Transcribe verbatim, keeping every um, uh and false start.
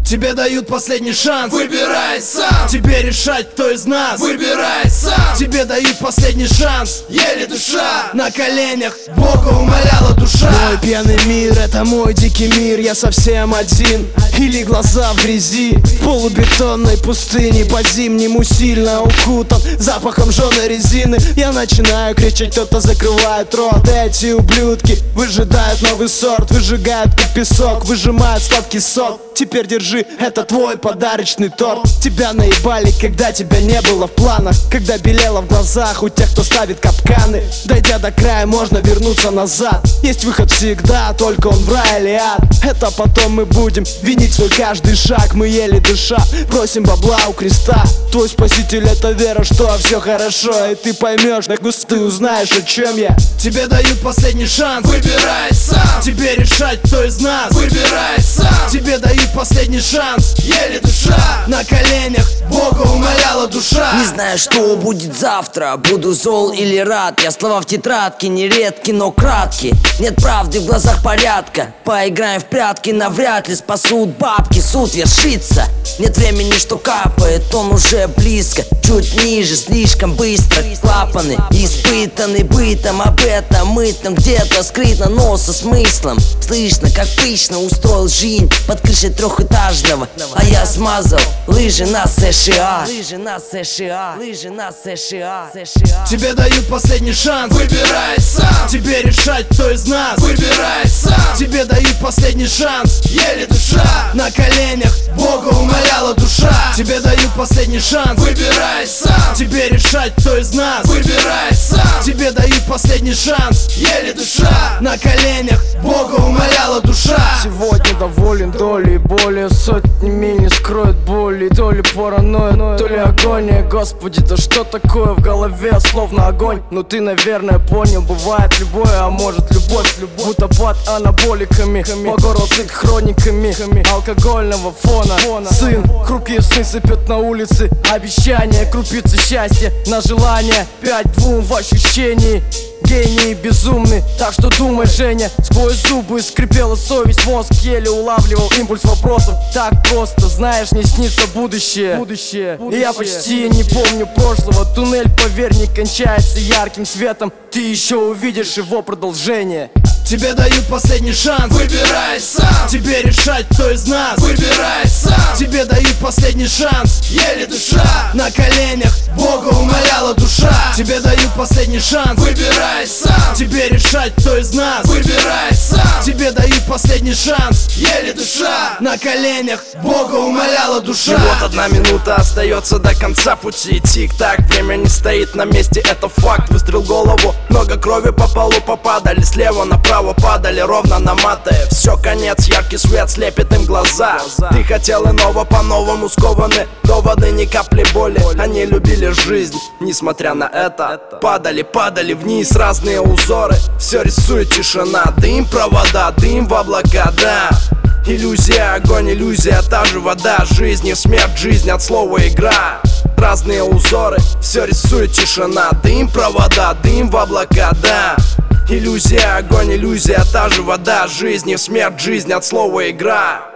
Тебе дают последний шанс, выбирай сам. Тебе решать, кто из нас, выбирай сам. Тебе дают последний шанс, еле дыша. на коленях Бога умоляла душа. Мой пьяный мир, это мой дикий мир. Я совсем один, или глаза в грязи, в полубетонной пустыне, по-зимнему сильно укутан запахом жженой резины. Я начинаю кричать, кто-то закрывает рот. Эти ублюдки выжидают новый сорт, выжигают как песок, выжимают сладкий сок. Теперь держи, это твой подарочный торт. Тебя наебали, когда тебя не было в планах, когда белело в глазах у тех, кто ставит капканы. Дойдя до края, можно вернуться назад. Есть выход всегда, только он в рай или ад. Это потом мы будем винить свой каждый шаг. Мы еле дыша, просим бабла у креста. Твой спаситель — это вера, что все хорошо. И ты поймешь, на густ ты узнаешь, о чем я. Тебе дают последний шанс, выбирай сам. Тебе решать, кто из нас, выбирай сам. Тебе дают последний шанс, еле дыша. на коленях Бога умоляла душа. Не знаю, что будет завтра, буду зол или рад. Я слова в тетрадке, нередки, но кратки. Нет правды в глазах порядка. Поиграем в прятки, навряд ли спасут бабки. Суд вершится, нет времени, что капает, он уже близко. Чуть ниже, слишком быстро клапаны испытаны бытом. Об этом мытом где-то скрыто, но со смыслом. Слышно, как пышно устроил жизнь под крышей трехэтажного, а я смазал лыжи на США. Лыжи на США, лыжи на США, США. Тебе дают последний шанс, выбирай сам. Тебе решать, кто из нас, выбирай сам. Тебе дают последний шанс, еле дыша. на коленях Бога умоляла душа. Тебе дают последний шанс, выбирай сам. Тебе решать, кто из нас, выбирай сам. Тебе дают последний шанс, еле дыша. на коленях Бога умоляла душа. Сегодня доволен долей, более сотни миль не скроет боли. То ли паранойя, то ли агония. Господи, да что такое в голове, словно огонь. Ну ты, наверное, понял, бывает любое, а может любовь, любовь. Будто под анаболиками, по горло сыт хрониками алкогольного фона. Сын, хрупкие сны сыпет на улице, обещания, крупицы счастья на желание. Пять двум в ощущении. Гений безумный, так что думай, Женя. Сквозь зубы скрипела совесть, мозг еле улавливал импульс вопросов. Так просто, знаешь, не снится будущее, будущее. И я почти не помню прошлого. Туннель, поверь, не кончается ярким светом. Ты еще увидишь его продолжение. Тебе дают последний шанс, выбирай сам. Тебе решать, кто из нас, выбирай сам. Тебе дают последний шанс, еле дыша. на коленях Бога умоляла душа. Тебе дают последний шанс, выбирай сам. Тебе решать, кто из нас, выбирай сам. Тебе дают последний шанс, еле дыша. на коленях Бога умоляла душа. И вот одна минута остается до конца пути. Тик-так, время не стоит на месте, это факт. Выстрел в голову, много крови по полу попадали. Слева направо падали, ровно наматывая. Все, конец, яркий свет слепит им глаза. Ты хотел иного, по-новому скованы доводы, ни капли боли. Они любили жизнь, несмотря на это. Падали, падали вниз разные узоры. Все рисует тишина, дым, провода, дым в облака, да. Иллюзия, огонь, иллюзия, та же вода. Жизнь и смерть, жизнь от слова игра. Разные узоры, все рисует тишина, дым, провода, дым в облака, да. Иллюзия, огонь, иллюзия, та же вода. Жизнь и смерть, жизнь от слова игра.